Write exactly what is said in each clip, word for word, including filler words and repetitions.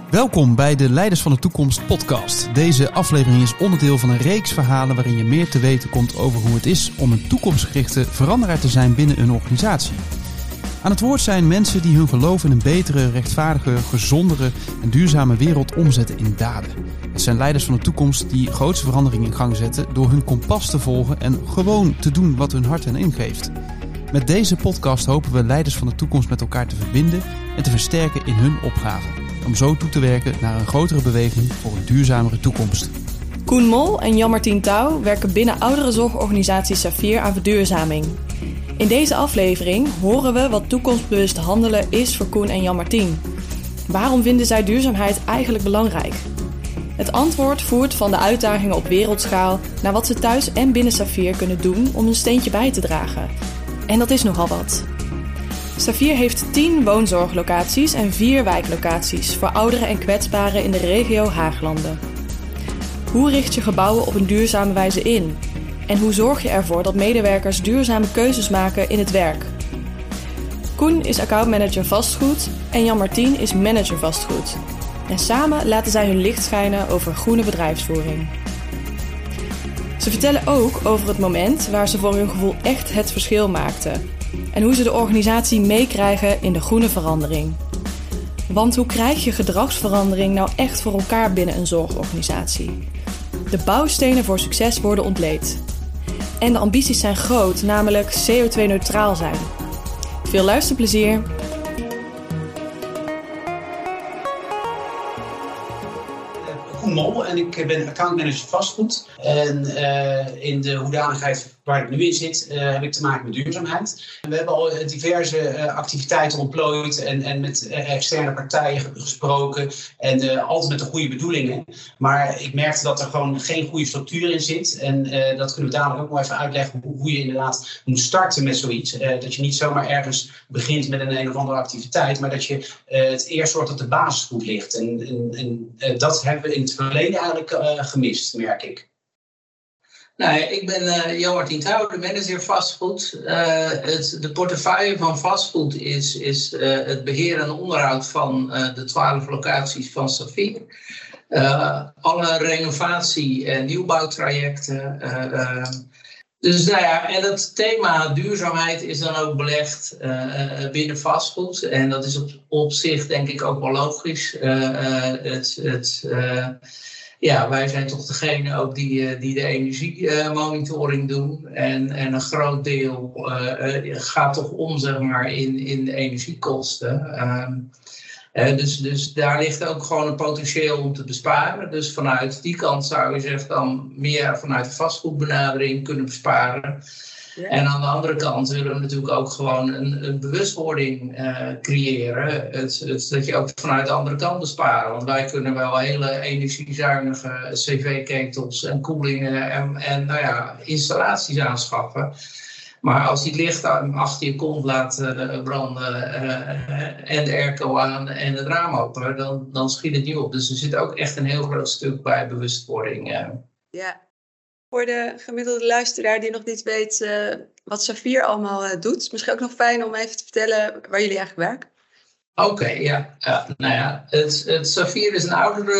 Welkom bij de Leiders van de Toekomst podcast. Deze aflevering is onderdeel van een reeks verhalen waarin je meer te weten komt over hoe het is om een toekomstgerichte veranderaar te zijn binnen een organisatie. Aan het woord zijn mensen die hun geloof in een betere, rechtvaardige, gezondere en duurzame wereld omzetten in daden. Het zijn leiders van de toekomst die grootste veranderingen in gang zetten door hun kompas te volgen en gewoon te doen wat hun hart hen ingeeft. Met deze podcast hopen we leiders van de toekomst met elkaar te verbinden en te versterken in hun opgave. Om zo toe te werken naar een grotere beweging voor een duurzamere toekomst. Koen Mol en Jan-Martien Touw werken binnen ouderenzorgorganisatie Safier aan verduurzaming. In deze aflevering horen we wat toekomstbewust handelen is voor Koen en Jan-Martien. Waarom vinden zij duurzaamheid eigenlijk belangrijk? Het antwoord voert van de uitdagingen op wereldschaal naar wat ze thuis en binnen Safier kunnen doen om een steentje bij te dragen. En dat is nogal wat. Safier heeft tien woonzorglocaties en vier wijklocaties voor ouderen en kwetsbaren in de regio Haaglanden. Hoe richt je gebouwen op een duurzame wijze in? En hoe zorg je ervoor dat medewerkers duurzame keuzes maken in het werk? Koen is accountmanager vastgoed en Jan-Martien is manager vastgoed. En samen laten zij hun licht schijnen over groene bedrijfsvoering. Ze vertellen ook over het moment waar ze voor hun gevoel echt het verschil maakten. En hoe ze de organisatie meekrijgen in de groene verandering. Want hoe krijg je gedragsverandering nou echt voor elkaar binnen een zorgorganisatie? De bouwstenen voor succes worden ontleed. En de ambities zijn groot, namelijk C O twee neutraal zijn. Veel luisterplezier! Koen Mol en ik ben accountmanager vastgoed. En uh, in de hoedanigheid waar ik nu in zit, uh, heb ik te maken met duurzaamheid. We hebben al diverse uh, activiteiten ontplooid en, en met uh, externe partijen gesproken. En uh, altijd met de goede bedoelingen. Maar ik merkte dat er gewoon geen goede structuur in zit. En uh, dat kunnen we dadelijk ook nog even uitleggen hoe, hoe je inderdaad moet starten met zoiets. Uh, dat je niet zomaar ergens begint met een een of andere activiteit. Maar dat je uh, het eerst zorgt dat de basis goed ligt. En, en, en uh, dat hebben we in het verleden eigenlijk uh, gemist, merk ik. Nou, ik ben uh, Jan-Martien Touw, de manager vastgoed. Uh, het, de portefeuille van vastgoed is, is uh, het beheer en onderhoud van uh, de twaalf locaties van Safier. Uh, alle renovatie- en nieuwbouwtrajecten. Uh, uh, dus nou ja, en het thema duurzaamheid is dan ook belegd uh, binnen vastgoed. En dat is op, op zich denk ik ook wel logisch. Uh, uh, het... het uh, Ja, wij zijn toch degene ook die, die de energiemonitoring doen. En, en een groot deel uh, gaat toch om, zeg maar, in, in de energiekosten. Um, uh, dus, dus daar ligt ook gewoon een potentieel om te besparen. Dus vanuit die kant zou je zeggen dan meer vanuit de vastgoedbenadering kunnen besparen. Ja. En aan de andere kant willen we natuurlijk ook gewoon een, een bewustwording uh, creëren. Het, het, dat je ook vanuit de andere kant besparen. Want wij kunnen wel hele energiezuinige cv-ketels en koelingen en, en nou ja, installaties aanschaffen. Maar als die licht achter je kont laat uh, branden uh, en de airco aan en het raam open, dan, dan schiet het niet op. Dus er zit ook echt een heel groot stuk bij bewustwording. Uh. Ja. Voor de gemiddelde luisteraar die nog niet weet uh, wat Safier allemaal uh, doet. Misschien ook nog fijn om even te vertellen waar jullie eigenlijk werken. Oké, okay, ja. Uh, nou ja, het, het Safier is een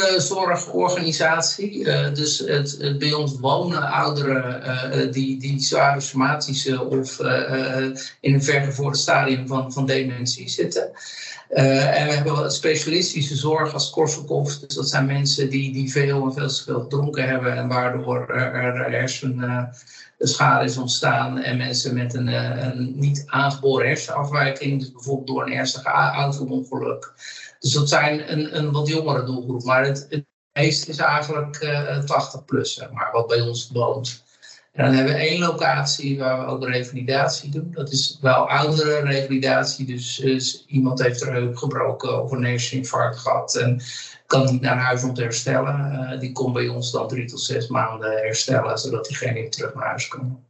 ouderenzorgorganisatie. Uh, dus het, het bij ons wonen ouderen uh, die, die zware somatische of uh, in een vergevorderd stadium van, van dementie zitten. Uh, en we hebben wat specialistische zorg als Korsakoff. Dus dat zijn mensen die, die veel en veel te veel gedronken hebben en waardoor er, er hersenschade is ontstaan. En mensen met een, een niet aangeboren hersenafwijking, dus bijvoorbeeld door een ernstig auto-ongeluk. Dus dat zijn een, een wat jongere doelgroep. Maar het, het meeste is eigenlijk uh, tachtig plus, zeg maar, wat bij ons woont. En dan hebben we één locatie waar we ook revalidatie doen. Dat is wel oudere revalidatie. Dus, dus iemand heeft er heup gebroken of een herseninfarct gehad en kan niet naar huis om te herstellen. Uh, die komt bij ons dan drie tot zes maanden herstellen, zodat diegene weer terug naar huis kan.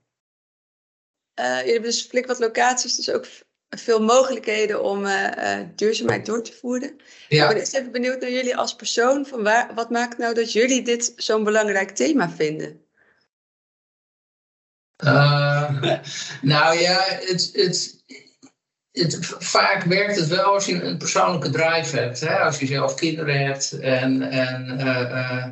Uh, jullie hebben dus flink wat locaties, dus ook veel mogelijkheden om uh, uh, duurzaamheid door te voeren. Ja. Ik ben eerst even benieuwd naar jullie als persoon. Van waar, wat maakt nou dat jullie dit zo'n belangrijk thema vinden? Uh, nou ja, het, het, Het, vaak werkt het wel als je een persoonlijke drive hebt. Hè? Als je zelf kinderen hebt. En, en uh, uh,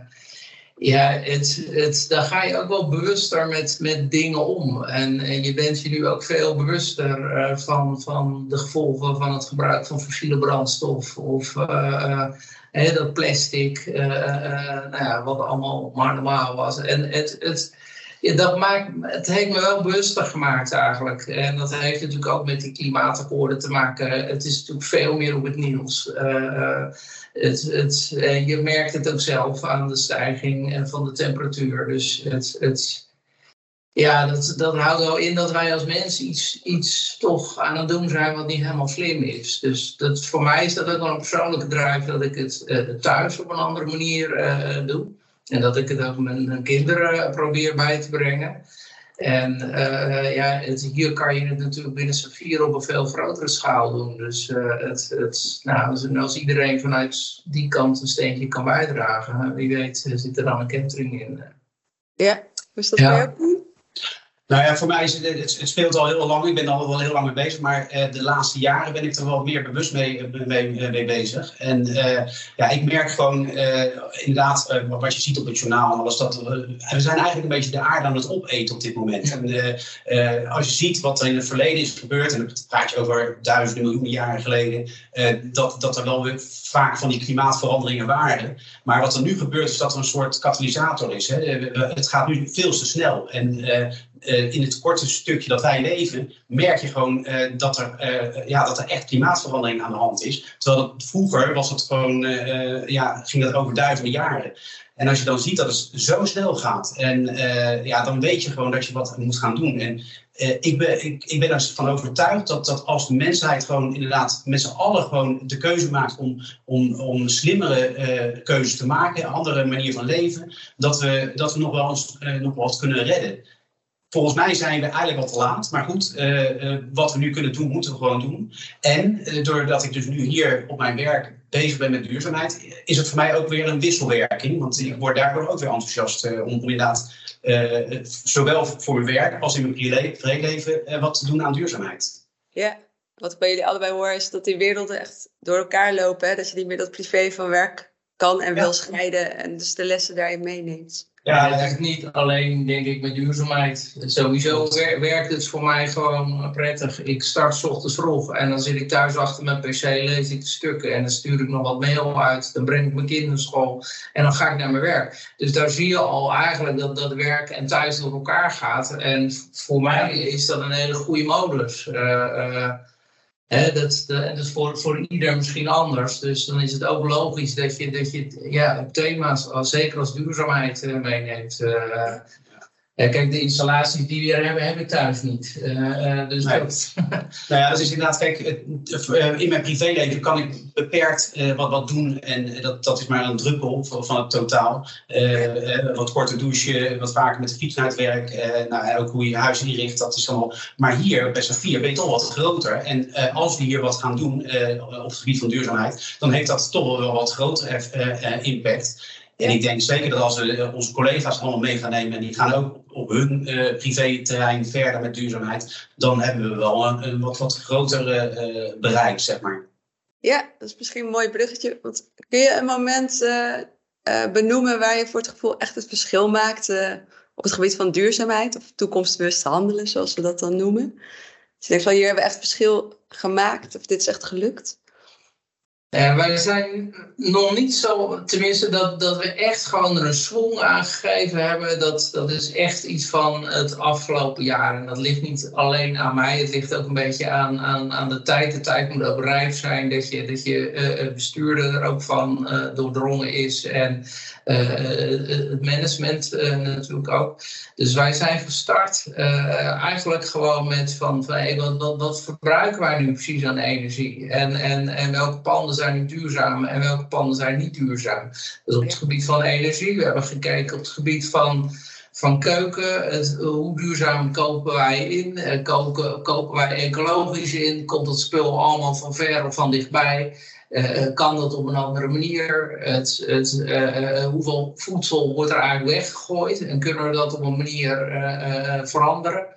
ja, het, het, dan ga je ook wel bewuster met, met dingen om. En, en je bent je nu ook veel bewuster uh, van, van de gevolgen van het gebruik van fossiele brandstof. Of uh, uh, hè, dat plastic. Uh, uh, nou ja, wat allemaal maar normaal was. En het... het Ja, dat maakt, het heeft me wel bewuster gemaakt eigenlijk. En dat heeft natuurlijk ook met die klimaatakkoorden te maken. Het is natuurlijk veel meer op het nieuws. Uh, het, het, uh, je merkt het ook zelf aan de stijging van de temperatuur. Dus het, het, ja, dat, dat houdt wel in dat wij als mensen iets, iets toch aan het doen zijn wat niet helemaal slim is. Dus dat, voor mij is dat ook wel een persoonlijke drive dat ik het uh, thuis op een andere manier uh, doe. En dat ik het ook mijn, mijn kinderen probeer bij te brengen. En uh, ja, het, hier kan je het natuurlijk binnen Saphir op een veel grotere schaal doen. Dus uh, het, het, nou, als, als iedereen vanuit die kant een steentje kan bijdragen, wie weet zit er dan een kentering in. Ja, is dat ja. voor jou? Nou ja, voor mij is het, het, het speelt al heel lang. Ik ben er al wel heel lang mee bezig. Maar uh, de laatste jaren ben ik er wel meer bewust mee, mee, mee bezig. En uh, ja, ik merk gewoon uh, inderdaad, uh, wat je ziet op het journaal en alles, dat uh, we zijn eigenlijk een beetje de aarde aan het opeten op dit moment. En uh, uh, als je ziet wat er in het verleden is gebeurd, en dan praat je over duizenden miljoenen jaren geleden, uh, dat, dat er wel weer vaak van die klimaatveranderingen waren. Maar wat er nu gebeurt is dat er een soort katalysator is. Hè. Het gaat nu veel te snel. En uh, Uh, in het korte stukje dat wij leven, merk je gewoon uh, dat, er, uh, ja, dat er echt klimaatverandering aan de hand is. Terwijl het, vroeger was het gewoon, uh, ja, ging dat over duizenden jaren. En als je dan ziet dat het zo snel gaat, en, uh, ja, dan weet je gewoon dat je wat moet gaan doen. En uh, ik, ben, ik, ik ben ervan overtuigd dat, dat als de mensheid gewoon inderdaad met z'n allen gewoon de keuze maakt om, om, om slimmere uh, keuzes te maken, een andere manier van leven, dat we, dat we nog wel eens, uh, nog wel wat kunnen redden. Volgens mij zijn we eigenlijk al te laat. Maar goed, uh, uh, wat we nu kunnen doen, moeten we gewoon doen. En uh, doordat ik dus nu hier op mijn werk bezig ben met duurzaamheid, is het voor mij ook weer een wisselwerking. Want ik word daardoor ook weer enthousiast uh, om, om inderdaad uh, zowel voor mijn werk als in mijn privéleven uh, wat te doen aan duurzaamheid. Ja, wat ik bij jullie allebei hoor is dat die werelden echt door elkaar lopen. Hè? Dat je niet meer dat privé van werk kan en ja. wil scheiden en dus de lessen daarin meeneemt. Ja, het is niet alleen, denk ik, met duurzaamheid. Sowieso wer- werkt het voor mij gewoon prettig. Ik start 's ochtends vroeg en dan zit ik thuis achter mijn pc, lees ik de stukken en dan stuur ik nog wat mail uit. Dan breng ik mijn kinderen naar school en dan ga ik naar mijn werk. Dus daar zie je al eigenlijk dat, dat werk en thuis door elkaar gaat. En voor mij is dat een hele goede modus. Uh, uh, He, dat, dat is voor, voor ieder misschien anders. Dus dan is het ook logisch dat je, dat je ja, thema's, als, zeker als duurzaamheid, uh, meeneemt. Uh, ja. Ja, kijk, de installaties die we hier hebben, heb ik thuis niet. Uh, uh, dus nee. dat... nou ja, dat is inderdaad, kijk, in mijn privéleven kan ik beperkt uh, wat, wat doen. En dat, dat is maar een druppel van het totaal. Uh, uh, wat korter douchen, wat vaker met de fiets naar het werk. Uh, nou, ook hoe je je huis inricht, dat is allemaal. Maar hier, bij Saphir, ben je toch wat groter. En uh, als we hier wat gaan doen uh, op het gebied van duurzaamheid, dan heeft dat toch wel wat groter uh, uh, impact. En ik denk zeker dat als we onze collega's allemaal mee gaan nemen en die gaan ook op hun uh, privéterrein verder met duurzaamheid, dan hebben we wel een, een wat, wat groter uh, bereik, zeg maar. Ja, dat is misschien een mooi bruggetje. Want kun je een moment uh, uh, benoemen waar je voor het gevoel echt het verschil maakt uh, op het gebied van duurzaamheid of toekomstbewust handelen, zoals we dat dan noemen? Dus je denkt van hier hebben we echt verschil gemaakt of dit is echt gelukt? Uh, wij zijn nog niet zo, tenminste dat, dat we echt gewoon er een swing aan gegeven hebben. Dat, dat is echt iets van het afgelopen jaar. En dat ligt niet alleen aan mij, het ligt ook een beetje aan, aan, aan de tijd. De tijd moet ook rijp zijn, dat je, dat je uh, bestuurder er ook van uh, doordrongen is. En uh, het management uh, natuurlijk ook. Dus wij zijn gestart uh, eigenlijk gewoon met van, van hey, wat, wat, wat verbruiken wij nu precies aan energie? En, en, en welke panden zijn nu duurzaam en welke panden zijn niet duurzaam. Dus op het gebied van energie, we hebben gekeken op het gebied van, van keuken, het, hoe duurzaam kopen wij in, uh, koken, kopen wij ecologisch in, komt het spul allemaal van ver of van dichtbij, uh, kan dat op een andere manier, het, het, uh, hoeveel voedsel wordt er eigenlijk weggegooid en kunnen we dat op een manier uh, uh, veranderen.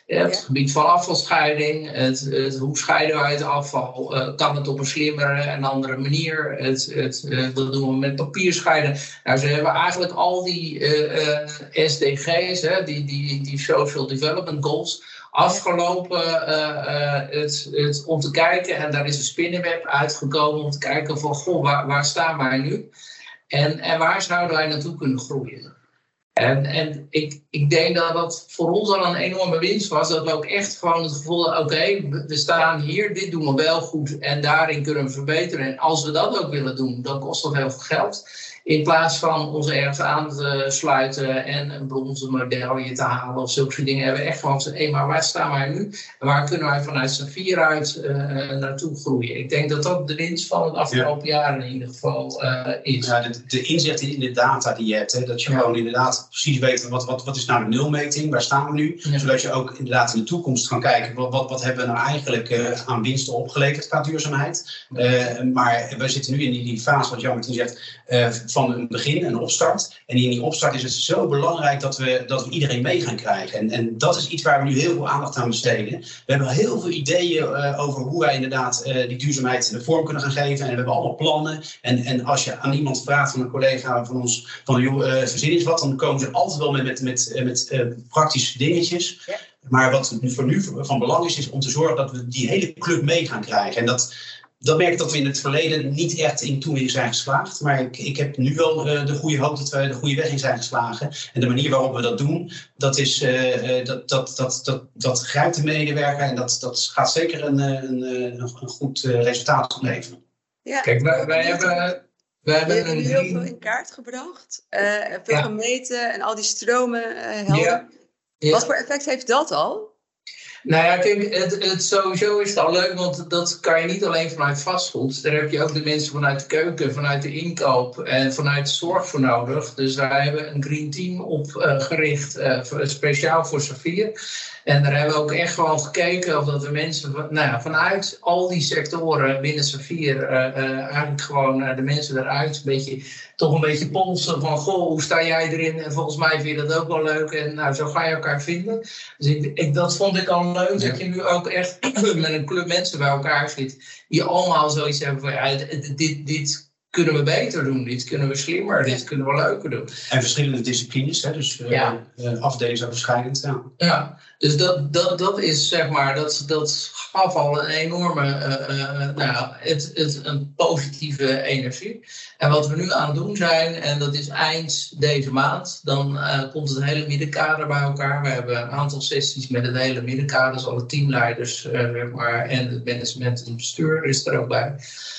Ja, op het gebied van afvalscheiding, het, het, hoe scheiden wij het afval? Uh, kan het op een slimmere en andere manier? Het, het, uh, wat doen we met papier scheiden? Nou, ze hebben eigenlijk al die uh, uh, S D G's, hè, die, die, die Social Development Goals, afgelopen uh, uh, het, het, om te kijken. En daar is een spinnenweb uitgekomen om te kijken van, goh, waar, waar staan wij nu? En, en waar zouden wij naartoe kunnen groeien? En, en ik, ik denk dat dat voor ons al een enorme winst was. Dat we ook echt gewoon het gevoel hadden, oké, okay, we staan hier, dit doen we wel goed. En daarin kunnen we verbeteren. En als we dat ook willen doen, dan kost dat heel veel geld. In plaats van ons ergens aan te sluiten en een bronzen medaille te halen of zulke dingen. Hebben we echt gewoon gezegd, hé, maar waar staan wij nu? En waar kunnen wij vanuit Safier uit uh, naartoe groeien? Ik denk dat dat de winst van het afgelopen ja. jaar in ieder geval uh, is. Ja, de, de inzicht in de data die je hebt. Hè, dat je ja. gewoon inderdaad precies weet, wat, wat, wat is nou de nulmeting? Waar staan we nu? Ja. Zodat je ook inderdaad in de toekomst kan kijken, wat, wat, wat hebben we nou eigenlijk uh, aan winsten opgeleverd qua duurzaamheid? Uh, maar we zitten nu in die, die fase, wat Jan-Martien zegt, uh, van een begin, een opstart. En in die opstart is het zo belangrijk dat we, dat we iedereen mee gaan krijgen. En, en dat is iets waar we nu heel veel aandacht aan besteden. We hebben heel veel ideeën uh, over hoe wij inderdaad uh, die duurzaamheid de vorm kunnen gaan geven. En we hebben allemaal plannen. En, en als je aan iemand vraagt, van een collega van ons, van joh, uh, verzin eens wat, dan komen ze altijd wel met, met, met, met uh, praktische dingetjes. Ja. Maar wat voor nu van belang is, is om te zorgen dat we die hele club mee gaan krijgen. En dat... Dat merk ik dat we in het verleden niet echt in toen in zijn geslaagd. Maar ik, ik heb nu wel uh, de goede hoop dat we de goede weg in zijn geslagen. En de manier waarop we dat doen, dat, is, uh, dat, dat, dat, dat, dat grijpt de medewerker. En dat, dat gaat zeker een, een, een goed uh, resultaat opleveren. Ja, kijk, wij, wij hebben... We hebben een heel veel in kaart gebracht. Uh, veel ja. gemeten en al die stromen uh, helder. Ja. Ja. Wat voor effect heeft dat al? Nou ja, kijk, het, het sowieso is het al leuk, want dat kan je niet alleen vanuit vastgoed. Daar heb je ook de mensen vanuit de keuken, vanuit de inkoop en vanuit de zorg voor nodig. Dus wij hebben een green team opgericht, uh, uh, speciaal voor Safier. En daar hebben we ook echt gewoon gekeken of dat we mensen van, nou ja, vanuit al die sectoren binnen Safier, uh, uh, eigenlijk gewoon uh, de mensen eruit een beetje, toch een beetje polsen van, goh, hoe sta jij erin? En volgens mij vind je dat ook wel leuk. En nou, zo ga je elkaar vinden. Dus ik, ik, dat vond ik al leuk, ja. Dat je nu ook echt met een club mensen bij elkaar zit, die allemaal zoiets hebben van, ja, dit, dit kunnen we beter doen, dit kunnen we slimmer, dit kunnen we leuker doen. En verschillende disciplines, hè? Dus uh, ja. uh, afdelingen zijn verschillend. Ja, ja. Dus dat, dat, dat is zeg maar, dat, dat gaf al een enorme, uh, uh, nou, het, het, een positieve energie. En wat we nu aan het doen zijn, en dat is eind deze maand, dan uh, komt het hele middenkader bij elkaar. We hebben een aantal sessies met het hele middenkader, dus alle teamleiders uh, zeg maar, en het management en het bestuur is er ook bij.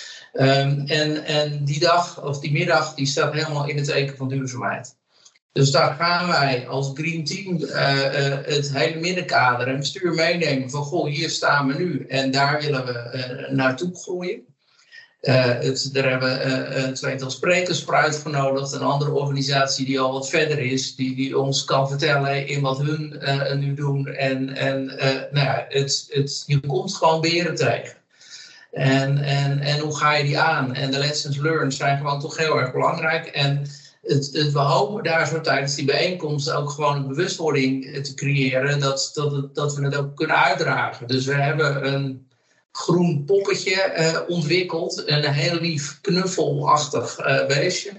Um, en, en die dag, of die middag, die staat helemaal in het teken van duurzaamheid. Dus daar gaan wij als Green Team uh, uh, het hele middenkader en bestuur meenemen van, goh, hier staan we nu en daar willen we uh, naartoe groeien. Uh, het, daar hebben we uh, een tweetal sprekers voor uitgenodigd, een andere organisatie die al wat verder is, die, die ons kan vertellen in wat hun uh, nu doen. En, en uh, nou ja, het, het, je komt gewoon beren tegen. En, en, en hoe ga je die aan? En de lessons learned zijn gewoon toch heel erg belangrijk. En het, het, we hopen daar zo tijdens die bijeenkomst ook gewoon een bewustwording te creëren dat, dat, het, dat we het ook kunnen uitdragen. Dus we hebben een groen poppetje uh, ontwikkeld, een heel lief knuffelachtig uh, beestje.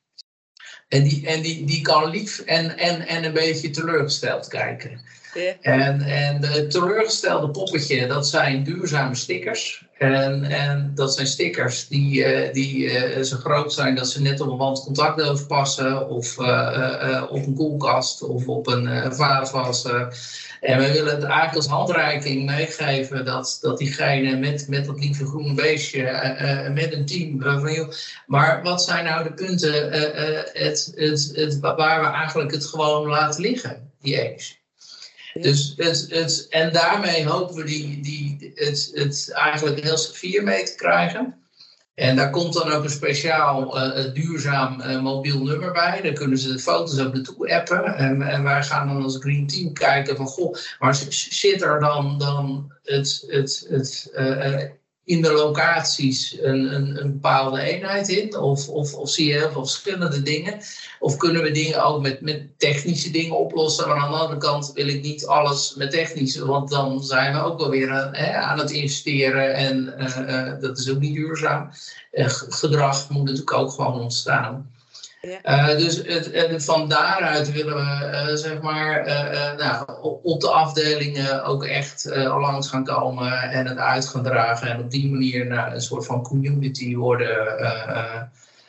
En, die, en die, die kan lief en, en, en een beetje teleurgesteld kijken. Yeah. En, en de teleurgestelde poppetje, dat zijn duurzame stickers. En, en dat zijn stickers die, uh, die uh, zo groot zijn dat ze net op een wandcontactdoos passen. Of uh, uh, op een koelkast of op een uh, vaatwasser. En we willen het eigenlijk als handreiking meegeven dat, dat diegene met, met dat lieve groene beestje, uh, uh, met een team. Uh, van, joh, maar wat zijn nou de punten uh, uh, het, het, het, waar we eigenlijk het gewoon laten liggen, die eggs? Dus het, het, en daarmee hopen we die, die, het, het eigenlijk heel Safier mee te krijgen. En daar komt dan ook een speciaal uh, duurzaam uh, mobiel nummer bij. Daar kunnen ze de foto's ook naartoe appen. En, en wij gaan dan als Green Team kijken van, goh, maar zit er dan, dan het, het, het uh, in de locaties een, een, een bepaalde eenheid in? Of, of, of zie je heel veel verschillende dingen? Of kunnen we dingen ook met, met technische dingen oplossen? Maar aan de andere kant wil ik niet alles met technische, want dan zijn we ook wel weer aan, hè, aan het investeren. En uh, uh, dat is ook niet duurzaam. Uh, gedrag moet natuurlijk ook gewoon ontstaan. Ja. Uh, dus het, en van daaruit willen we uh, zeg maar uh, uh, nou, op de afdelingen ook echt uh, langs gaan komen en het uit gaan dragen. En op die manier nou, een soort van community worden. Uh, uh,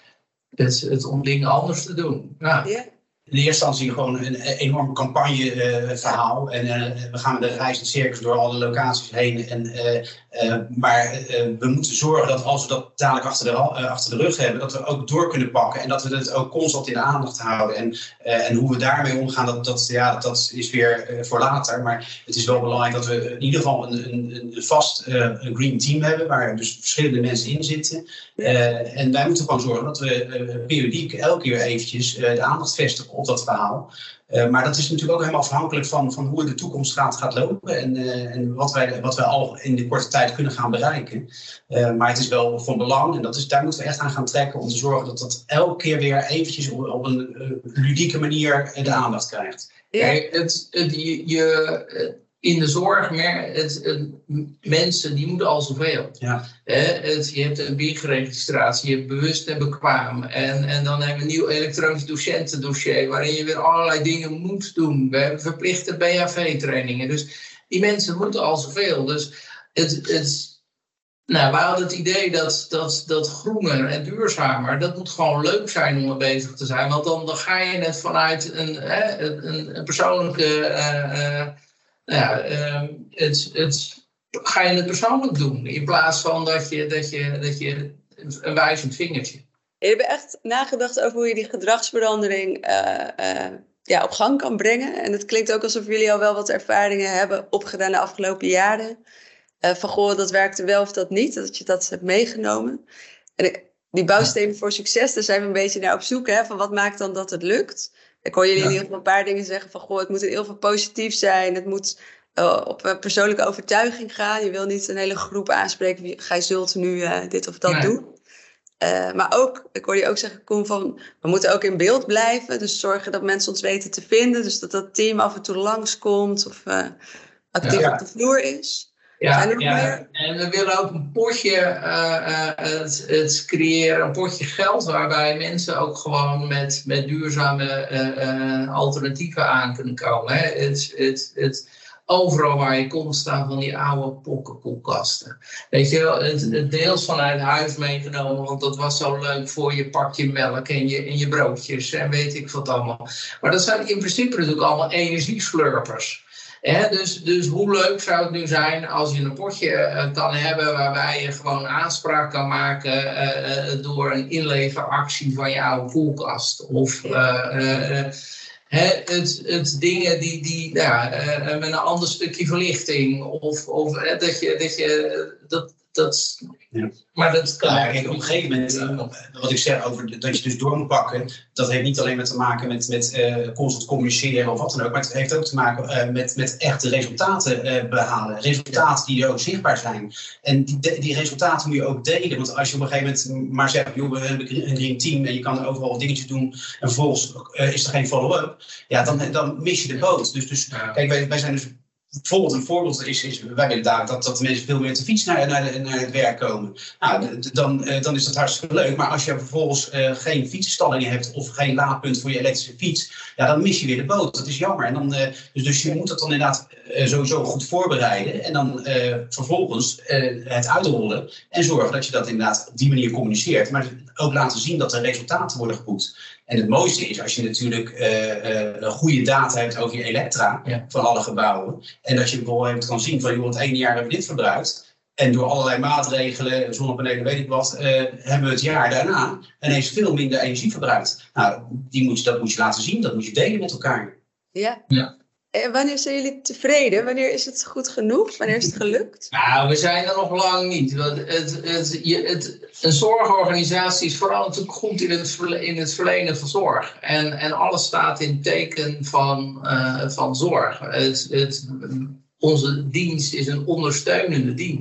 het, het om dingen anders te doen. Nou. Ja. In eerste instantie gewoon een enorm campagneverhaal. Uh, en uh, we gaan de reis in circus door alle locaties heen. En, uh, uh, maar uh, we moeten zorgen dat als we dat dadelijk achter de, uh, achter de rug hebben, dat we ook door kunnen pakken. En dat we het ook constant in de aandacht houden. En, uh, en hoe we daarmee omgaan, dat, dat, ja, dat is weer uh, voor later. Maar het is wel belangrijk dat we in ieder geval een, een, een vast uh, een green team hebben, waar dus verschillende mensen in zitten. Uh, en wij moeten gewoon zorgen dat we uh, periodiek elke keer eventjes uh, de aandacht vestigen op dat verhaal. Uh, maar dat is natuurlijk ook helemaal afhankelijk van, van hoe de toekomst gaat, gaat lopen. En, uh, en wat, wij, wat wij al in de korte tijd kunnen gaan bereiken. Uh, maar het is wel van belang. En dat is, daar moeten we echt aan gaan trekken. Om te zorgen dat dat elke keer weer eventjes op, op een uh, ludieke manier de aandacht krijgt. Ja, het, het, je... je in de zorg, het, het, mensen die moeten al zoveel. Ja. Het, je hebt een B I G-registratie, je hebt bewust en bekwaam. En, en dan hebben we een nieuw elektronisch docentendossier, waarin je weer allerlei dingen moet doen. We hebben verplichte B H V-trainingen. Dus die mensen moeten al zoveel. Dus het, het, nou, we hadden het idee dat, dat, dat groener en duurzamer, dat moet gewoon leuk zijn om er bezig te zijn. Want dan, dan ga je het vanuit een, een, een persoonlijke... Uh, uh, Ja, uh, het, het, ga je het persoonlijk doen in plaats van dat je, dat je, dat je een wijzend vingertje. Je hebt echt nagedacht over hoe je die gedragsverandering uh, uh, ja, op gang kan brengen. En het klinkt ook alsof jullie al wel wat ervaringen hebben opgedaan de afgelopen jaren. Uh, van goh, dat werkte wel of dat niet, dat je dat hebt meegenomen. En die bouwstenen voor succes, daar zijn we een beetje naar op zoek. Hè, van wat maakt dan dat het lukt? Ik hoor jullie ja. in ieder geval een paar dingen zeggen van goh, het moet in ieder geval positief zijn. Het moet uh, op een persoonlijke overtuiging gaan. Je wil niet een hele groep aanspreken. Wie, gij zult nu uh, dit of dat nee. doen. Uh, maar ook, ik hoor je ook zeggen, Koen, van we moeten ook in beeld blijven. Dus zorgen dat mensen ons weten te vinden. Dus dat dat team af en toe langskomt of uh, actief ja. op de vloer is. Ja, ja. En we willen ook een potje uh, uh, het, het creëren, een potje geld waarbij mensen ook gewoon met, met duurzame uh, uh, alternatieven aan kunnen komen. Hè. Het, het, het, overal waar je komt staan van die oude pokkenkoelkasten. Weet je wel, het, het deels vanuit huis meegenomen, want dat was zo leuk voor je pakje melk en je, en je broodjes en weet ik wat allemaal. Maar dat zijn in principe natuurlijk allemaal energieslurpers. He, dus, dus hoe leuk zou het nu zijn als je een potje uh, kan hebben waarbij je gewoon aanspraak kan maken uh, uh, door een inleveractie van je oude koelkast. Of uh, uh, uh, he, het, het dingen die, die nou, uh, met een ander stukje verlichting. Of, of uh, dat je dat, je, dat, dat ja. Maar dat kan ja, kijk, op een gegeven moment, uh, wat ik zeg over dat je dus door moet pakken, dat heeft niet alleen met te maken met, met uh, constant communiceren of wat dan ook, maar het heeft ook te maken uh, met, met echte resultaten uh, behalen. Resultaten die ook zichtbaar zijn. En die, die resultaten moet je ook delen, want als je op een gegeven moment maar zegt, joh, we hebben een green team en je kan overal dingetjes doen en vervolgens uh, is er geen follow-up, ja, dan, dan mis je de boot. Dus, dus kijk, wij, wij zijn dus... Bijvoorbeeld een voorbeeld is, is wij willen daar dat, dat de mensen veel meer te fiets naar, naar, de, naar het werk komen. Nou, dan, dan is dat hartstikke leuk. Maar als je vervolgens uh, geen fietsenstallingen hebt of geen laadpunt voor je elektrische fiets, ja, dan mis je weer de boot. Dat is jammer. En dan, uh, dus, dus je moet dat dan inderdaad uh, sowieso goed voorbereiden en dan uh, vervolgens uh, het uitrollen en zorgen dat je dat inderdaad op die manier communiceert. Maar ook laten zien dat er resultaten worden geboekt. En het mooiste is als je natuurlijk uh, uh, goede data hebt over je elektra ja. van alle gebouwen. En dat je bijvoorbeeld kan zien van, joh, het ene jaar hebben we dit verbruikt. En door allerlei maatregelen, zonnepanelen, weet ik wat, uh, hebben we het jaar daarna ineens veel minder energie verbruikt. Nou, die moet je, dat moet je laten zien, dat moet je delen met elkaar. Ja. ja. En wanneer zijn jullie tevreden? Wanneer is het goed genoeg? Wanneer is het gelukt? Nou, we zijn er nog lang niet. Want het, het, je, het, een zorgorganisatie is vooral natuurlijk goed in het, in het verlenen van zorg. En, en alles staat in teken van, uh, van zorg. Het, het, onze dienst is een ondersteunende dienst.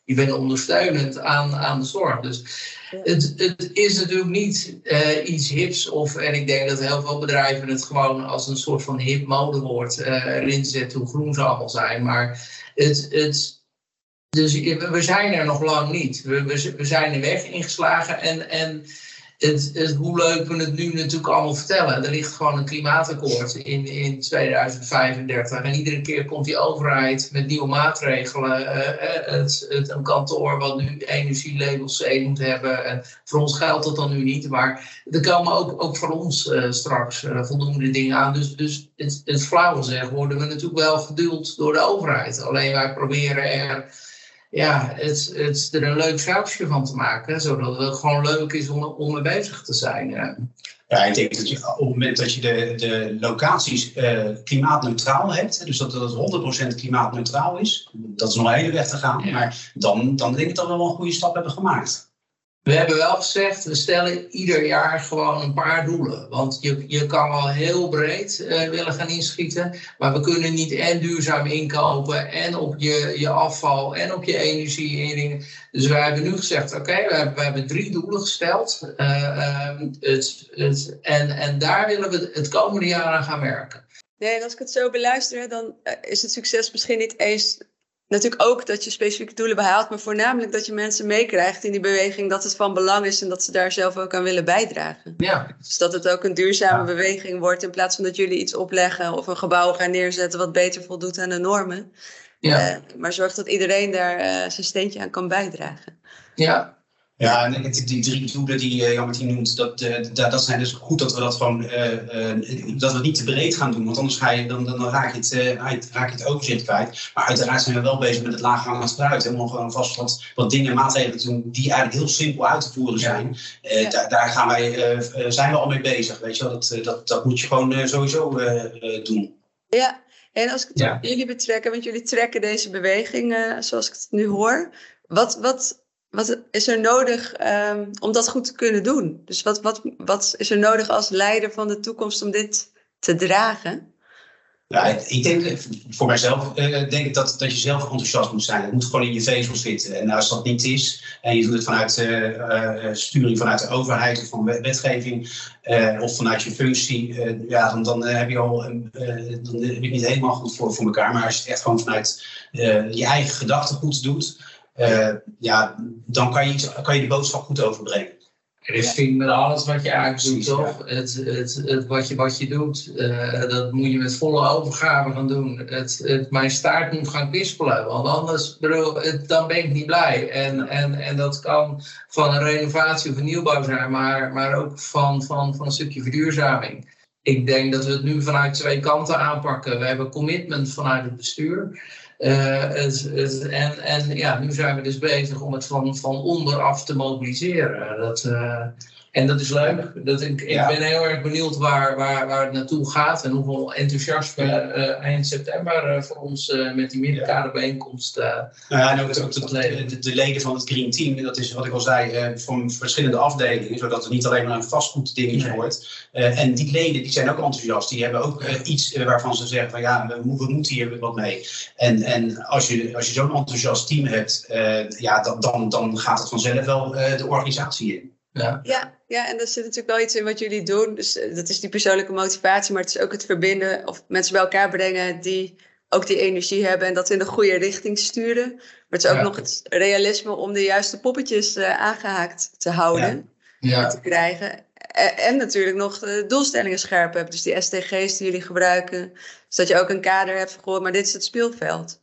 je bent ondersteunend aan, aan de zorg. Dus het, het is natuurlijk niet uh, iets hips. Of, en ik denk dat heel veel bedrijven het gewoon als een soort van hip modewoord uh, erin zetten hoe groen ze allemaal zijn. Maar het... het Dus we zijn er nog lang niet. We, we, we zijn de weg ingeslagen. En, en het, het, hoe leuk we het nu natuurlijk allemaal vertellen. Er ligt gewoon een klimaatakkoord in, in tweeduizend vijfendertig. En iedere keer komt die overheid met nieuwe maatregelen. Uh, het, het, een kantoor wat nu energielabel C moet hebben. En voor ons geldt dat dan nu niet. Maar er komen ook, ook voor ons uh, straks uh, voldoende dingen aan. Dus, dus het, het flauwe zeggen worden we natuurlijk wel geduld door de overheid. Alleen wij proberen er... Ja, het, het er een leuk sausje van te maken, zodat het gewoon leuk is om, om mee bezig te zijn. Ja, ja ik denk dat je op het moment dat je de, de locaties uh, klimaatneutraal hebt, dus dat het honderd procent klimaatneutraal is, dat is nog een hele weg te gaan, ja. maar dan, dan denk ik dat we wel een goede stap hebben gemaakt. We hebben wel gezegd, we stellen ieder jaar gewoon een paar doelen. Want je, je kan wel heel breed uh, willen gaan inschieten. Maar we kunnen niet en duurzaam inkopen en op je, je afval en op je energie en dingen. Dus wij hebben nu gezegd, oké, okay, we, hebben, we hebben drie doelen gesteld. Uh, um, het, het, en, en daar willen we het komende jaar aan gaan werken. Nee, en als ik het zo beluister, dan uh, is het succes misschien niet eens... Natuurlijk ook dat je specifieke doelen behaalt, maar voornamelijk dat je mensen meekrijgt in die beweging, dat het van belang is en dat ze daar zelf ook aan willen bijdragen. Ja. Dus dat het ook een duurzame ja. beweging wordt in plaats van dat jullie iets opleggen of een gebouw gaan neerzetten wat beter voldoet aan de normen. Ja. Uh, maar zorg dat iedereen daar uh, zijn steentje aan kan bijdragen. Ja. Ja, en die drie doelen die uh, Jan-Martien noemt, dat, uh, dat zijn dus goed dat we dat gewoon uh, uh, dat we het niet te breed gaan doen. Want anders ga je, dan, dan raak, je het, uh, raak je het overzicht kwijt. Maar uiteraard zijn we wel bezig met het laaghangend fruit. Om gewoon vast wat, wat dingen en maatregelen te doen die eigenlijk heel simpel uit te voeren zijn. Ja. Uh, ja. daar, daar gaan wij, uh, zijn we al mee bezig. Weet je wel? Dat, dat, dat moet je gewoon uh, sowieso uh, uh, doen. Ja, en als ik het ja. op jullie betrekken, want jullie trekken deze beweging uh, zoals ik het nu hoor. Wat... wat Wat is er nodig um, om dat goed te kunnen doen? Dus wat, wat, wat is er nodig als leider van de toekomst om dit te dragen? Ja, ik denk, voor mijzelf uh, denk ik dat, dat je zelf enthousiast moet zijn. Het moet gewoon in je vezel zitten. En als dat niet is, en je doet het vanuit uh, uh, sturing vanuit de overheid of van wetgeving uh, of vanuit je functie, uh, ja, dan, dan, heb je al, uh, dan heb je het niet helemaal goed voor, voor elkaar. Maar als je het echt gewoon vanuit uh, je eigen gedachtegoed doet, Uh, ja, dan kan je, kan je de boodschap goed overbrengen. Richting met alles wat je eigenlijk doet, toch? Ja. Het, het, het, wat, je, wat je doet, uh, dat moet je met volle overgave gaan doen. Het, het, mijn staart moet gaan kwispelen, want anders bedoel, het, dan ben ik niet blij. En, en, en dat kan van een renovatie of een nieuwbouw zijn, maar, maar ook van, van, van een stukje verduurzaming. Ik denk dat we het nu vanuit twee kanten aanpakken. We hebben commitment vanuit het bestuur. Uh, het, het, en, en ja, nu zijn we dus bezig om het van, van onderaf te mobiliseren. Dat, uh, en dat is leuk. Dat ik, ik ja. ben heel erg benieuwd waar, waar, waar het naartoe gaat en hoeveel enthousiasme uh, eind september uh, voor ons uh, met die middenkaderbijeenkomst. Uh, nou ja, en ook, ook de, de, de leden van het Green Team, dat is wat ik al zei, uh, van verschillende afdelingen, zodat het niet alleen maar een vastgoed dingetje nee. wordt. Uh, en die leden die zijn ook enthousiast. Die hebben ook uh, iets uh, waarvan ze zeggen van ja, we, we moeten hier wat mee. En, en als je, als je zo'n enthousiast team hebt, uh, ja, dan, dan, dan gaat het vanzelf wel uh, de organisatie in. Ja. Ja, ja, en er zit natuurlijk wel iets in wat jullie doen. Dus uh, dat is die persoonlijke motivatie, maar het is ook het verbinden of mensen bij elkaar brengen die ook die energie hebben en dat in de goede richting sturen. Maar het is ook ja. nog het realisme om de juiste poppetjes uh, aangehaakt te houden ja. Ja. te krijgen. En, en natuurlijk nog de doelstellingen scherp hebben. Dus die S T G's die jullie gebruiken. Zodat je ook een kader hebt van, maar dit is het speelveld.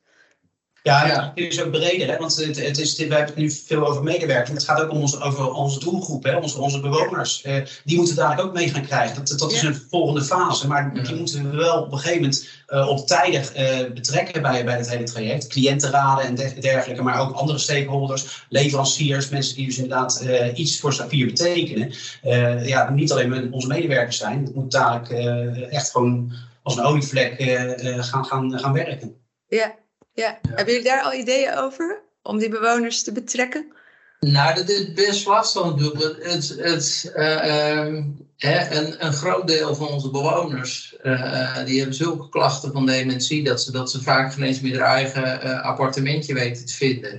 Ja, ja, het is ook breder, hè? Want het, het is, wij hebben het nu veel over medewerkers. Maar het gaat ook om onze, over onze doelgroep, hè? Onze, onze bewoners. Uh, die moeten dadelijk ook mee gaan krijgen. Dat, dat is ja. een volgende fase. Maar ja. die moeten we wel op een gegeven moment uh, op tijdig uh, betrekken bij, bij het hele traject. Cliëntenraden en de, dergelijke, maar ook andere stakeholders, leveranciers, mensen die dus inderdaad uh, iets voor Safier betekenen. Uh, ja, niet alleen onze medewerkers zijn. Het moet dadelijk uh, echt gewoon als een olievlek uh, uh, gaan, gaan, gaan werken. Ja. Ja. ja, hebben jullie daar al ideeën over? Om die bewoners te betrekken? Nou, dat is best lastig natuurlijk. Het, het, uh, um, hè, een, een groot deel van onze bewoners, uh, die hebben zulke klachten van dementie, dat ze, dat ze vaak geen eens meer hun eigen uh, appartementje weten te vinden.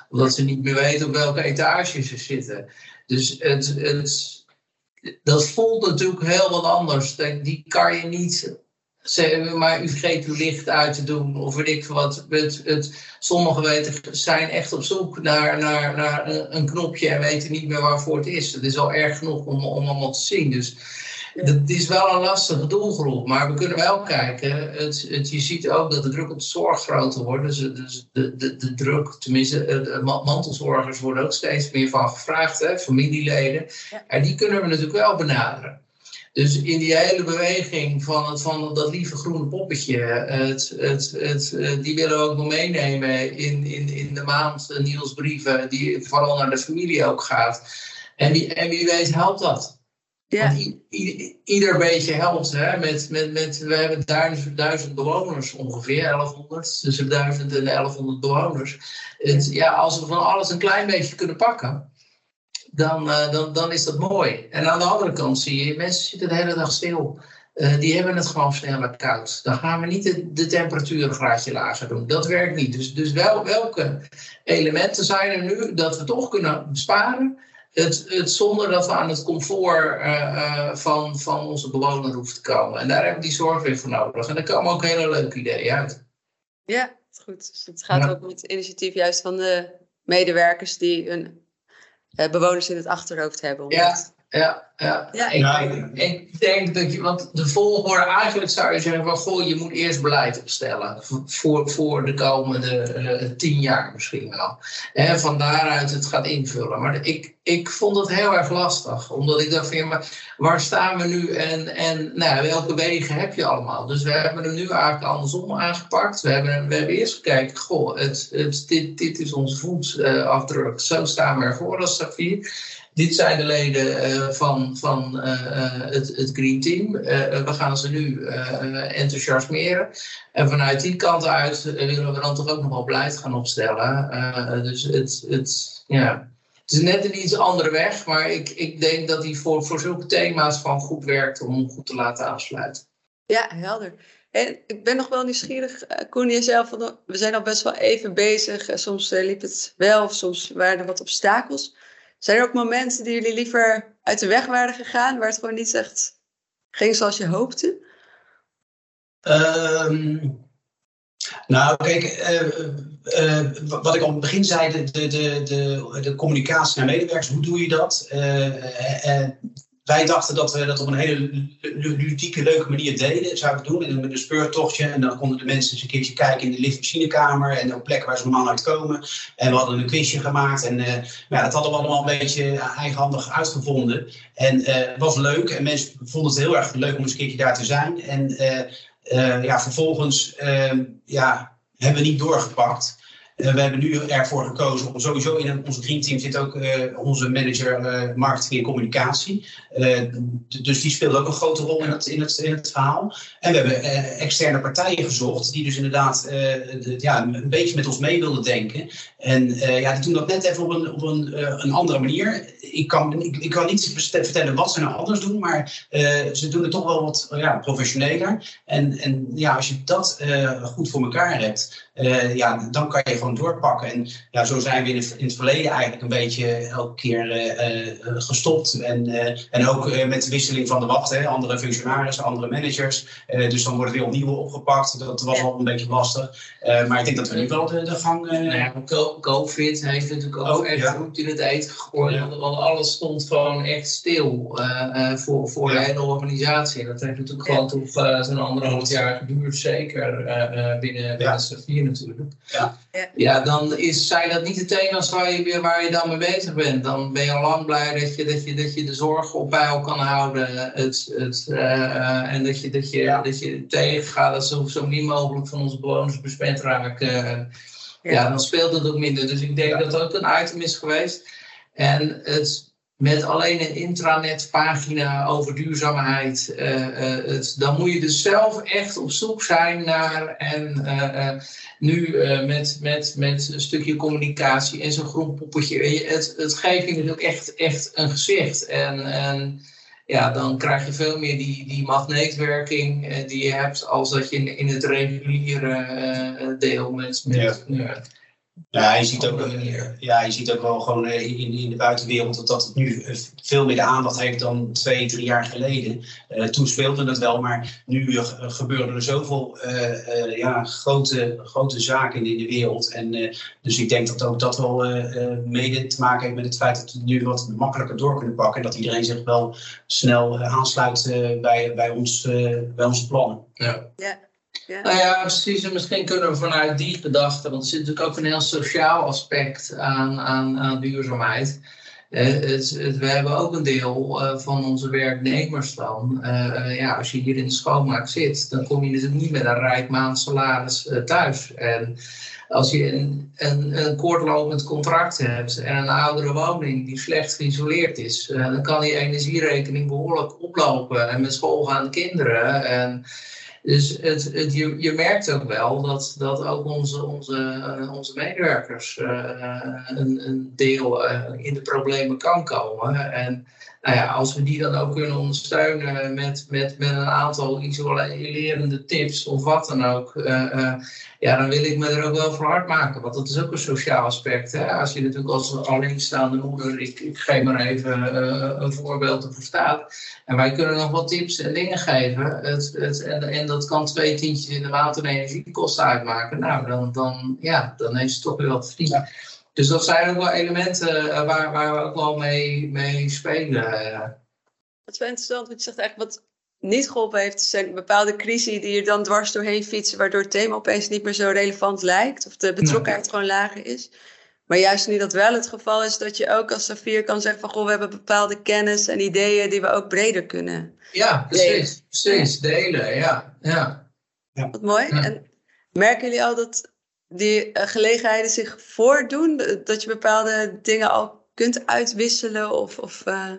Omdat ze niet meer weten op welke etage ze zitten. Dus het, het, dat voelt natuurlijk heel wat anders. Die kan je niet zeggen, maar u vergeet uw licht uit te doen. Of weet ik wat. Het, het, sommigen weten, zijn echt op zoek naar, naar, naar een knopje en weten niet meer waarvoor het is. Het is al erg genoeg om, om allemaal te zien. Dus het is wel een lastige doelgroep, maar we kunnen wel kijken. Het, het, je ziet ook dat de druk op de zorg groter wordt. Dus, dus de, de, de druk, tenminste, de mantelzorgers worden ook steeds meer van gevraagd, hè, familieleden. Ja. En die kunnen we natuurlijk wel benaderen. Dus in die hele beweging van, het, van dat lieve groene poppetje, het, het, het, die willen we ook nog meenemen in, in, in de maand nieuwsbrieven, die vooral naar de familie ook gaat. En wie, en wie weet helpt dat. Ja. Want i, i, ieder beetje helpt. Hè? Met, met, met, we hebben duizend, duizend bewoners ongeveer, elfhonderd. Tussen duizend en elfhonderd bewoners. Het, ja, als we van alles een klein beetje kunnen pakken, dan, uh, dan, dan is dat mooi. En aan de andere kant zie je, mensen zitten de hele dag stil. Uh, die hebben het gewoon sneller koud. Dan gaan we niet de, de temperatuur een graadje lager doen. Dat werkt niet. Dus, dus wel, welke elementen zijn er nu dat we toch kunnen besparen? Het, het zonder dat we aan het comfort uh, uh, van, van onze bewoner hoeven te komen. En daar hebben we die zorg weer voor nodig. En daar komen ook hele leuke ideeën uit. Ja, goed. Dus het gaat ja. ook om het initiatief juist van de medewerkers die hun uh, bewoners in het achterhoofd hebben. Ja, ja, ja. ja. Ik, ja. Ik, ik denk dat je, want de volgorde eigenlijk zou je zeggen van, goh, je moet eerst beleid opstellen voor, voor de komende uh, tien jaar misschien wel. En van daaruit het gaat invullen. Maar ik, ik vond het heel erg lastig, omdat ik dacht van, ja, maar waar staan we nu en, en nou, welke wegen heb je allemaal? Dus we hebben hem nu eigenlijk andersom aangepakt. We hebben, we hebben eerst gekeken, goh, het, het, dit, dit is onze voetafdruk. Zo staan we ervoor als Safier. Dit zijn de leden uh, van, van uh, het, het Green Team. Uh, we gaan ze nu uh, enthousiasmeren. En vanuit die kant uit uh, willen we dan toch ook nog wel beleid gaan opstellen. Uh, dus het, het, ja. het is net een iets andere weg. Maar ik, ik denk dat die voor, voor zulke thema's gewoon goed werkt om goed te laten aansluiten. Ja, helder. En ik ben nog wel nieuwsgierig, Koen, jezelf. We zijn al best wel even bezig. Soms liep het wel, of soms waren er wat obstakels. Zijn er ook momenten die jullie liever uit de weg waren gegaan, waar het gewoon niet echt ging zoals je hoopte? Um, nou, kijk, uh, uh, wat ik al in het begin zei, de, de, de, de, de communicatie naar medewerkers, hoe doe je dat? Uh, uh, uh, Wij dachten dat we dat op een hele ludieke, leuke manier deden, zouden we doen. En met een speurtochtje. En dan konden de mensen eens een keertje kijken in de liftmachinekamer. En op plekken waar ze normaal uitkomen. En we hadden een quizje gemaakt. En uh, ja, dat hadden we allemaal een beetje eigenhandig uitgevonden. En uh, het was leuk. En mensen vonden het heel erg leuk om eens een keertje daar te zijn. En uh, uh, ja, vervolgens uh, ja, hebben we niet doorgepakt. Uh, we hebben nu ervoor gekozen om sowieso in onze Green Team zit ook uh, onze manager uh, marketing en communicatie. Uh, d- dus die speelt ook een grote rol in het, in het, in het verhaal. En we hebben uh, externe partijen gezocht die dus inderdaad uh, de, ja, een beetje met ons mee wilden denken. En uh, ja, die doen dat net even op een, op een, uh, een andere manier. Ik kan, ik, ik kan niet vertellen wat ze nou anders doen, maar uh, ze doen het toch wel wat ja, professioneler. En, en ja, als je dat uh, goed voor elkaar hebt, uh, ja, dan kan je gewoon doorpakken. En ja, zo zijn we in het, in het verleden eigenlijk een beetje elke keer uh, uh, gestopt. En, uh, en ook uh, met de wisseling van de wacht, hè, andere functionarissen, andere managers. Uh, dus dan wordt het weer opnieuw opgepakt. Dat was al een beetje lastig. Uh, maar ik denk dat we nu wel de, de gang... Uh... Nou ja, COVID heeft natuurlijk ook oh, echt ja. roet in het eten gegooid. Ja. Want alles stond gewoon echt stil uh, uh, voor, voor ja. de hele organisatie. En dat heeft natuurlijk ja. gewoon tot uh, zo'n anderhalf jaar geduurd. Zeker uh, uh, binnen, binnen ja. Safier natuurlijk. Ja. Ja. ja, dan is, zijn dat niet de thema's waar je, waar je dan mee bezig bent. Dan ben je al lang blij dat je, dat je, dat je de zorg op peil kan houden. Het, het, uh, en dat je, dat, je, ja. dat je tegengaat dat zo, zo min mogelijk van onze bewoners besmet raken. Ja. ja, dan speelt het ook minder. Dus ik denk ja. dat dat ook een item is geweest. En het... Met alleen een intranetpagina over duurzaamheid. Uh, uh, het, dan moet je dus zelf echt op zoek zijn naar. En uh, uh, nu uh, met, met, met een stukje communicatie en zo'n groen poppetje. Het, het geeft je natuurlijk echt, echt een gezicht. En, en ja, dan krijg je veel meer die, die magneetwerking uh, die je hebt. Als dat je in, in het reguliere uh, deel met. met ja. uh, Ja, je ziet ook, ja, je ziet ook wel gewoon in, in de buitenwereld dat, dat het nu veel meer de aandacht heeft dan twee, drie jaar geleden. Uh, toen speelde het wel, maar nu uh, gebeuren er zoveel uh, uh, ja, grote, grote zaken in de wereld. En, uh, dus ik denk dat ook dat wel uh, mede te maken heeft met het feit dat we nu wat makkelijker door kunnen pakken. En dat iedereen zich wel snel uh, aansluit uh, bij, bij, ons, uh, bij onze plannen. Ja. Ja. Ja. Nou ja, precies. En misschien kunnen we vanuit die gedachte, want er zit natuurlijk ook een heel sociaal aspect aan, aan, aan duurzaamheid. Uh, het, het, we hebben ook een deel uh, van onze werknemers dan. Uh, uh, ja, als je hier in de schoonmaak zit, dan kom je natuurlijk niet met een rijk maandsalaris uh, thuis. En als je een, een, een kortlopend contract hebt en een oudere woning die slecht geïsoleerd is, uh, dan kan die energierekening behoorlijk oplopen. En met schoolgaande kinderen. En Dus het, het, je, je merkt ook wel dat, dat ook onze, onze, uh, onze medewerkers uh, een, een deel uh, in de problemen kan komen. En nou ja, als we die dan ook kunnen ondersteunen met, met, met een aantal isolerende tips of wat dan ook, uh, uh, ja, dan wil ik me er ook wel voor hard maken. Want dat is ook een sociaal aspect. Hè? Als je natuurlijk als alleenstaande moeder, ik, ik geef maar even uh, een voorbeeld ervoor staat. En wij kunnen nog wat tips en dingen geven. Het, het, en, en dat kan twee tientjes in de maand een energiekosten uitmaken. Nou, dan, dan, ja, dan heeft ze toch weer wat verdiend. Ja. Dus dat zijn ook wel elementen waar, waar we ook wel mee, mee spelen. Wat is wel interessant, want je zegt eigenlijk wat niet geholpen heeft, zijn bepaalde crises die er dan dwars doorheen fietsen, waardoor het thema opeens niet meer zo relevant lijkt, of de betrokkenheid nee. gewoon lager is. Maar juist nu dat wel het geval is, dat je ook als Safier kan zeggen van, goh, we hebben bepaalde kennis en ideeën die we ook breder kunnen Ja, precies. Precies, delen, ja. ja. ja. Wat mooi. Ja. En merken jullie al dat die uh, gelegenheden zich voordoen? Dat je bepaalde dingen al kunt uitwisselen of, of uh,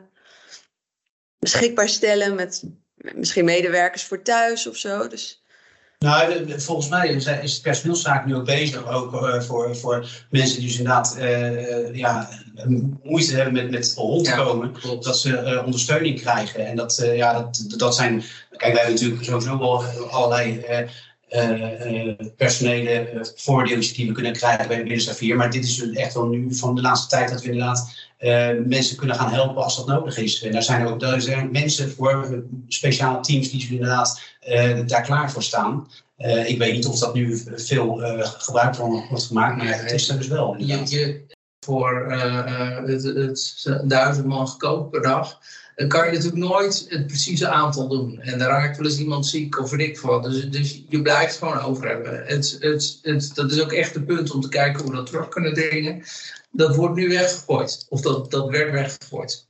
beschikbaar stellen met misschien medewerkers voor thuis of zo? Dus... Nou, de, volgens mij is de personeelszaak nu ook bezig, ook uh, voor, voor mensen die dus inderdaad uh, ja, moeite hebben met, met rondkomen, ja, dat ze uh, ondersteuning krijgen. En dat, uh, ja, dat, dat zijn, kijk, wij hebben natuurlijk sowieso wel allerlei uh, uh, uh, personele uh, voordeeltjes die we kunnen krijgen bij binnen Safier. Maar dit is echt wel nu van de laatste tijd dat we inderdaad uh, mensen kunnen gaan helpen als dat nodig is. En daar zijn er ook daar zijn mensen voor, speciale teams die inderdaad uh, daar klaar voor staan. Uh, ik weet niet of dat nu veel uh, gebruik van wordt gemaakt, maar het is er dus wel. Je, je, voor uh, het, het duizend man gekookt per dag, dan kan je natuurlijk nooit het precieze aantal doen. En daar raakt wel eens iemand ziek of weet ik wat. Dus, dus je blijft gewoon over hebben. Het, het, het, dat is ook echt het punt om te kijken hoe we dat terug kunnen dringen. Dat wordt nu weggegooid. Of dat, dat werd weggegooid.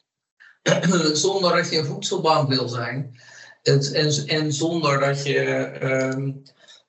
Zonder dat je een voedselbank wil zijn. Het, en, en zonder dat je um,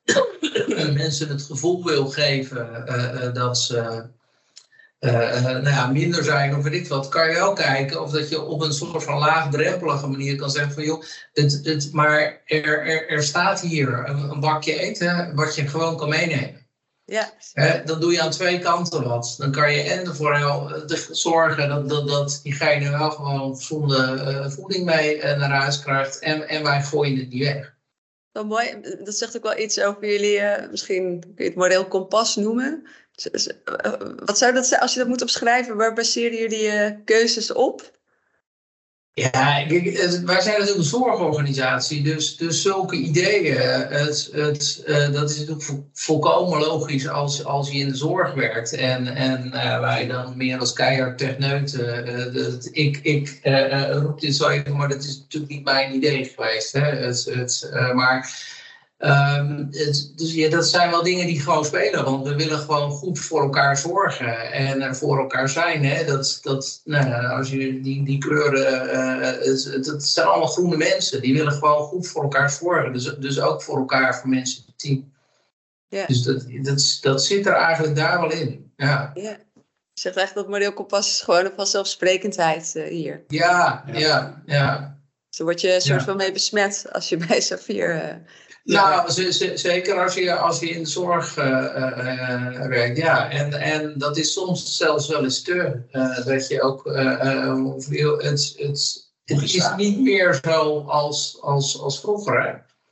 mensen het gevoel wil geven uh, uh, dat ze uh, uh, nou ja, minder zijn of weet ik wat, kan je wel kijken of dat je op een soort van laagdrempelige manier kan zeggen van joh, het, het, maar er, er, er staat hier een, een bakje eten wat je gewoon kan meenemen. Ja. He, dan doe je aan twee kanten wat. Dan kan je en ervoor zorgen dat, dat, dat diegene wel gewoon gezonde uh, voeding mee uh, naar huis krijgt. En, en wij gooien het niet weg. Wel mooi. Dat zegt ook wel iets over jullie, uh, misschien kun je het moreel kompas noemen. Wat zou dat zijn als je dat moet opschrijven? Waar baseren jullie uh, keuzes op? Ja, kijk, wij zijn natuurlijk een zorgorganisatie, dus, dus zulke ideeën, het, het, uh, dat is natuurlijk vo- volkomen logisch als, als je in de zorg werkt. En, en uh, wij dan meer als keihard techneuten, uh, dat, ik, ik uh, uh, roep dit zo even, maar dat is natuurlijk niet mijn idee geweest. Hè? Het, het, uh, maar... Um, het, dus ja, dat zijn wel dingen die gewoon spelen, want we willen gewoon goed voor elkaar zorgen en er voor elkaar zijn. Hè? Dat, dat, nou, als je die, die kleuren, uh, het, het, het zijn allemaal groene mensen, die willen gewoon goed voor elkaar zorgen. Dus, dus ook voor elkaar, voor mensen in het team. Ja. Dus dat, dat, dat zit er eigenlijk daar wel in. Ja. Ja. Je zegt echt dat moreel kompas is gewoon een vanzelfsprekendheid uh, hier. Ja, ja, ja. ja. Zo word je een soort ja. van mee besmet als je bij Safier... Uh, Nou, z- z- zeker als je, als je in de zorg uh, uh, werkt, ja. En, en dat is soms zelfs wel eens te. Uh, dat je ook, uh, uh, het, het, het is niet meer zo als, als, als vroeger, hè.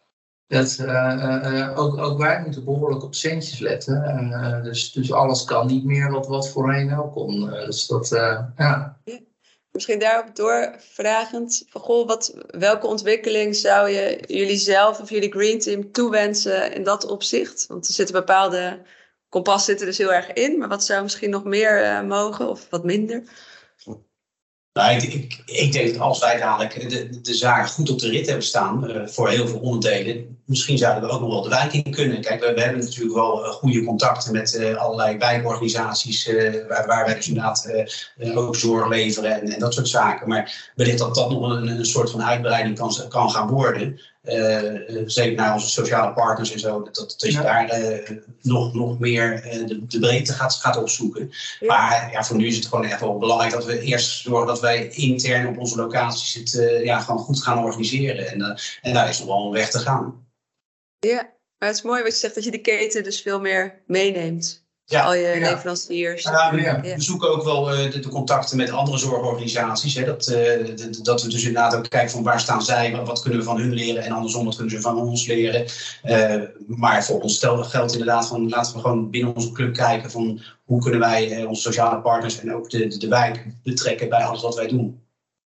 Dat, uh, uh, ook, ook wij moeten behoorlijk op centjes letten. Uh, dus, dus alles kan niet meer wat, wat voorheen wel kon. Uh, dus dat, uh, ja. ja. Misschien daarop doorvragend. Van, goh, wat, welke ontwikkeling zou je jullie zelf of jullie Green Team toewensen in dat opzicht? Want er zitten bepaalde kompas zitten dus heel erg in. Maar wat zou misschien nog meer uh, mogen of wat minder? Nou, ik, ik, ik denk dat als wij dadelijk de, de zaken goed op de rit hebben staan uh, voor heel veel onderdelen, misschien zouden we ook nog wel de wijk in kunnen. Kijk, we, we hebben natuurlijk wel uh, goede contacten met uh, allerlei wijkorganisaties uh, waar, waar wij dus inderdaad uh, ook zorg leveren en, en dat soort zaken. Maar wellicht dat dat nog een, een soort van uitbreiding kan, kan gaan worden. Uh, zeker naar onze sociale partners en zo, dat, dat je ja. daar uh, nog, nog meer uh, de, de breedte gaat, gaat opzoeken. Ja. Maar ja, voor nu is het gewoon echt wel belangrijk dat we eerst zorgen dat wij intern op onze locaties het uh, ja, gewoon goed gaan organiseren. En, uh, en daar is nog wel een weg te gaan. Ja, maar het is mooi wat je zegt, dat je de keten dus veel meer meeneemt. Ja, al je ja. leveranciers. Ja, we, ja. we zoeken ook wel uh, de, de contacten met andere zorgorganisaties. Hè, dat, uh, de, dat we dus inderdaad ook kijken van waar staan zij, wat, wat kunnen we van hun leren en andersom wat kunnen ze van ons leren. Uh, maar voor ons geldt inderdaad van laten we gewoon binnen onze club kijken van hoe kunnen wij uh, onze sociale partners en ook de, de, de wijk betrekken bij alles wat wij doen.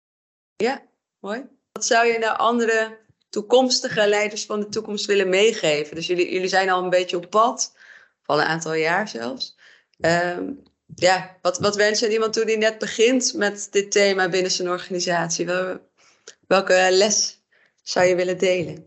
Ja, mooi. Wat zou je nou andere toekomstige leiders van de toekomst willen meegeven? Dus jullie, jullie zijn al een beetje op pad. Al een aantal jaar zelfs. Um, ja, wat, wat wens je aan iemand toe die net begint met dit thema binnen zijn organisatie? Wel, welke les zou je willen delen?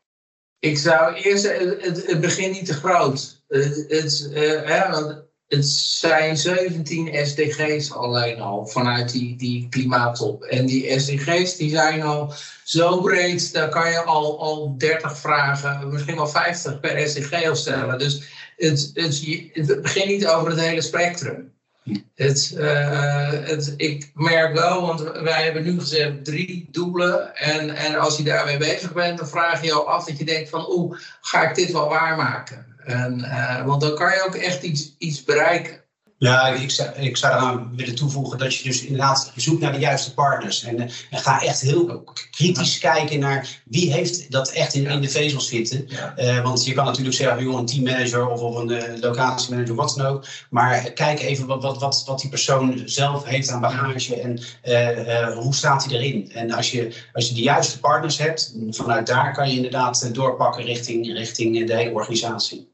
Ik zou eerst het, het begin niet te groot. Het, het, uh, ja, want het zijn zeventien S D G's alleen al vanuit die, die klimaattop. En die S D G's die zijn al zo breed, daar kan je al, al dertig vragen, misschien wel vijftig per S D G stellen. Dus Het, het, het begint niet over het hele spectrum. Het, uh, het, ik merk wel, want wij hebben nu gezegd drie doelen. En, en als je daarmee bezig bent, dan vraag je je al af dat je denkt van, oeh, ga ik dit wel waarmaken? En, uh, want dan kan je ook echt iets, iets bereiken. Ja, ik zou, ik zou eraan willen toevoegen dat je dus inderdaad zoekt naar de juiste partners. En, en ga echt heel kritisch kijken naar wie heeft dat echt in, in de vezels zitten. Ja. Uh, want je kan natuurlijk zeggen, joh, een teammanager of, of een uh, locatiemanager, wat dan ook. Maar kijk even wat, wat, wat, wat die persoon zelf heeft aan bagage en uh, uh, hoe staat hij erin. En als je, als je de juiste partners hebt, vanuit daar kan je inderdaad doorpakken richting, richting de hele organisatie.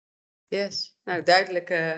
Yes, nou duidelijk... Uh...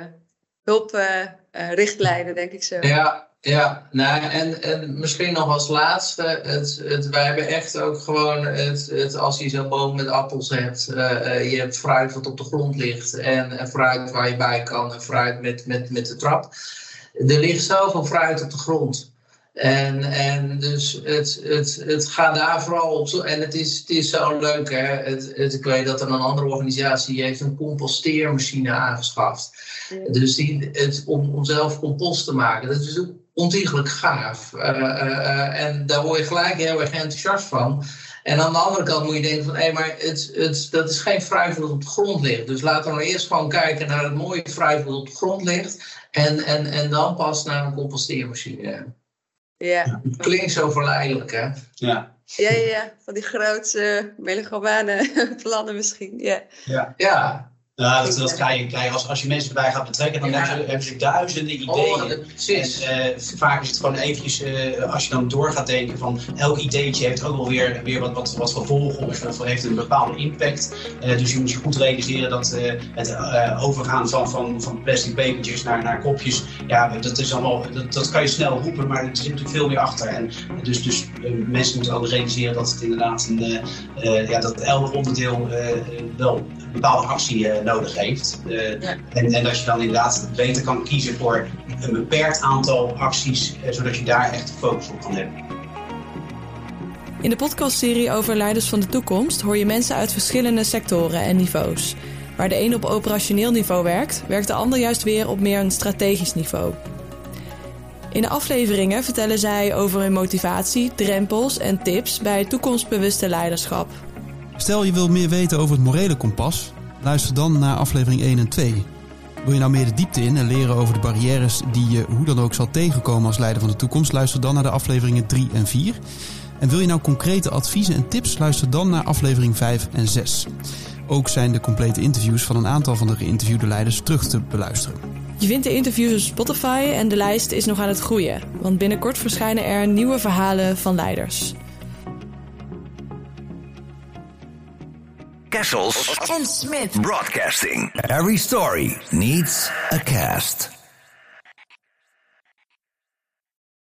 hulprichtlijnen, uh, denk ik zo. Ja, ja. Nou, en, en misschien nog als laatste, het, het, wij hebben echt ook gewoon, het, het, als je zo'n boom met appels hebt, uh, uh, je hebt fruit wat op de grond ligt en, en fruit waar je bij kan en fruit met, met, met de trap. Er ligt zoveel fruit op de grond. En, en dus het, het, het gaat daar vooral op. Zo, en het is, het is zo leuk. Hè? Het, het, ik weet dat er een andere organisatie die heeft een composteermachine aangeschaft. Ja. Dus die, het, om, om zelf compost te maken. Dat is ook ontiegelijk gaaf. Uh, uh, uh, en daar word je gelijk heel erg enthousiast van. En aan de andere kant moet je denken van, hé, hey, maar het, het, dat is geen fruit dat op de grond ligt. Dus laten we nou eerst gewoon kijken naar het mooie fruit dat op de grond ligt. En, en, en dan pas naar een composteermachine. Ja. Het klinkt zo verleidelijk, hè? Ja. Ja, ja, ja. Van die grote melogomane plannen misschien. Ja. Ja. Ja. Nou, dat, dat krijg je, krijg je als, als je mensen erbij gaat betrekken, dan ja. hebben, ze, hebben ze duizenden ideeën. Oh, precies. En, uh, vaak is het gewoon eventjes, uh, als je dan door gaat denken van elk ideetje heeft ook wel weer, weer wat, wat, wat gevolgen of, of heeft een bepaalde impact. Uh, dus je moet je goed realiseren dat uh, het uh, overgaan van, van, van plastic bekertjes naar, naar kopjes, ja, dat, is allemaal, dat, dat kan je snel roepen, maar er zit natuurlijk veel meer achter. En dus, dus uh, mensen moeten ook realiseren dat het inderdaad een, uh, uh, ja, dat elk onderdeel uh, wel een bepaalde actie uh, nodig heeft. Uh, ja. en, en dat je dan inderdaad beter kan kiezen voor een beperkt aantal acties, uh, zodat je daar echt focus op kan hebben. In de podcastserie over leiders van de toekomst hoor je mensen uit verschillende sectoren en niveaus. Waar de een op operationeel niveau werkt, werkt de ander juist weer op meer een strategisch niveau. In de afleveringen vertellen zij over hun motivatie, drempels en tips bij toekomstbewuste leiderschap. Stel je wil meer weten over het morele kompas, luister dan naar aflevering één en twee. Wil je nou meer de diepte in en leren over de barrières die je hoe dan ook zal tegenkomen als leider van de toekomst, luister dan naar de afleveringen drie en vier. En wil je nou concrete adviezen en tips? Luister dan naar aflevering vijf en zes. Ook zijn de complete interviews van een aantal van de geïnterviewde leiders terug te beluisteren. Je vindt de interviews op Spotify en de lijst is nog aan het groeien. Want binnenkort verschijnen er nieuwe verhalen van leiders. Kessels en Smith Broadcasting. Every story needs a cast.